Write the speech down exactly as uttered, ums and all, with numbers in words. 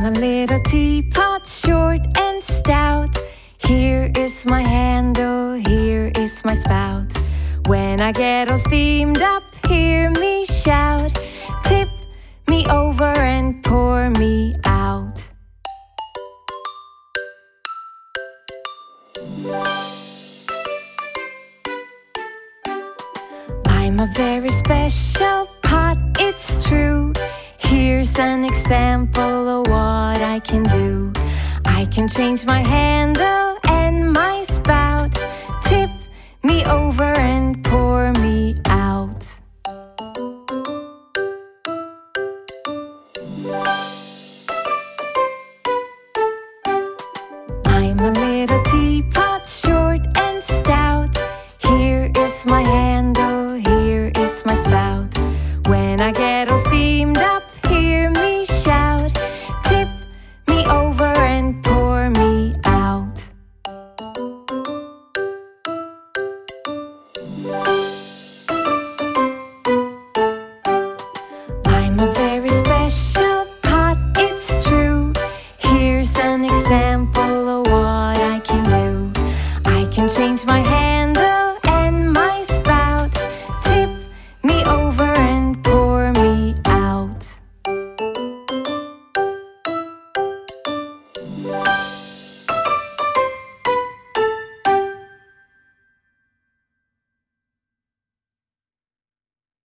a little teapot, short and stout. Here is my handle, here is my spout. When I get all steamed up, hear me shout. Tip me over and pour me out. I'm a very special pot, it's true. Here's an example of what I can do. I can change my handle